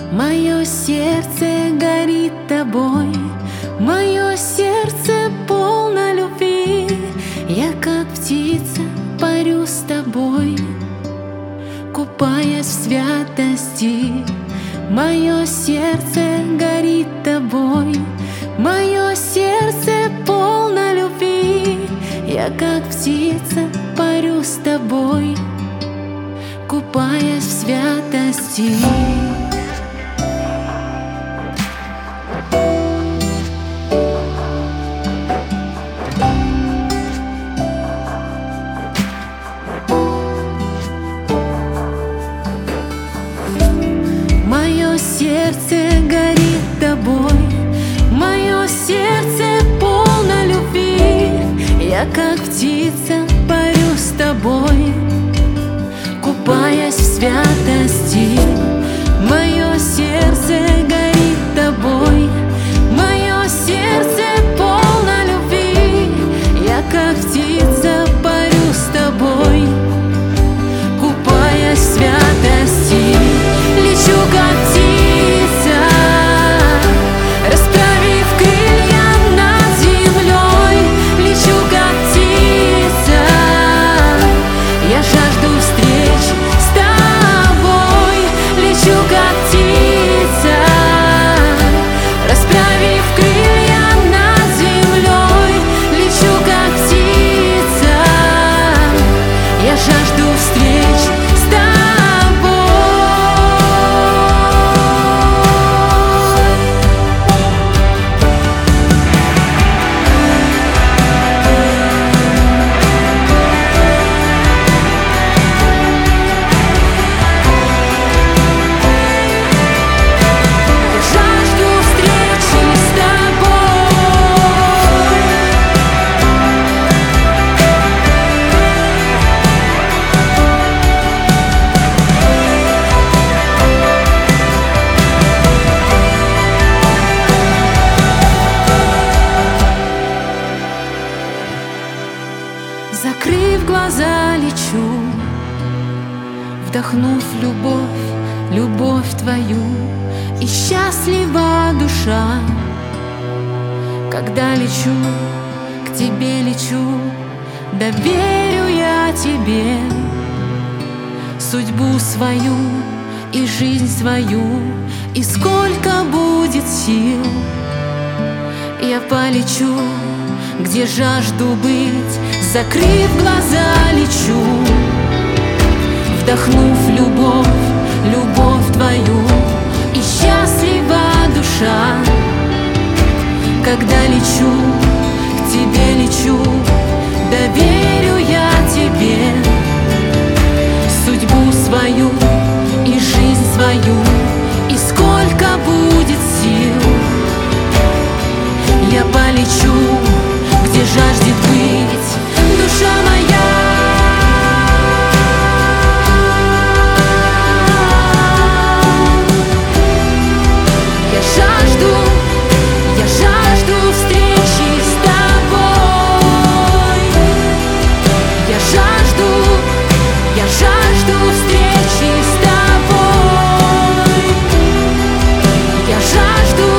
Мое сердце горит тобой, мое сердце полно любви. Я как птица парю с тобой, купаясь в святости. Мое сердце горит тобой, мое сердце полно любви. Я как птица парю с тобой, купаясь в святости. Мое сердце горит тобой, мое сердце полно любви. Я как птица парю с тобой, купаясь в святости. Мое сердце горит тобой, мое сердце полно любви. Я как птица парю с тобой, купаясь в святости. Лечу как птица, расправив крылья над землей. Лечу как птица, я жажду встреч с тобой. Лечу как птица, расправив крылья над землей. Лечу как птица, я жажду встреч с тобой. Закрыв глаза, лечу, вдохнув любовь, любовь твою, и счастлива душа. Когда лечу, к тебе лечу, доверю я тебе судьбу свою и жизнь свою, и сколько будет сил, я полечу, где жажду быть. Закрыв глаза, лечу, вдохнув любовь, любовь твою, и счастлива душа. Когда лечу, к тебе лечу, доверю я тебе судьбу свою и жизнь свою, и сколько будет сил, я полечу, где жаждет быть душа моя. Я жажду встречи с тобой. Я жажду встречи с тобой. Я жажду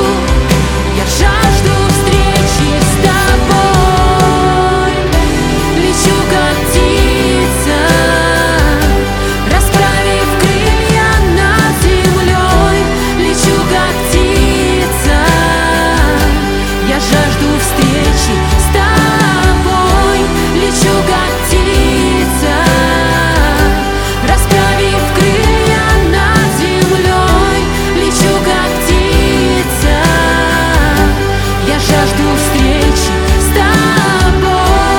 встречи с тобой. Лечу как птица, расправив крылья над землей. Лечу как птица, я жажду встречи с тобой. Лечу как птица, расправив крылья над землей. Лечу как птица, я жажду встречи с тобой.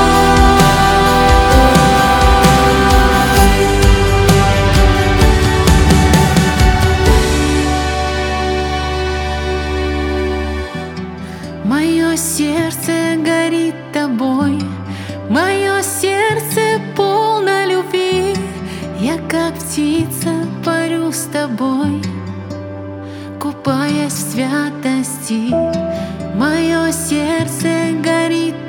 Мое сердце горит тобой, мое сердце полно любви. Я как птица парю с тобой, купаясь в святости. Мое сердце горит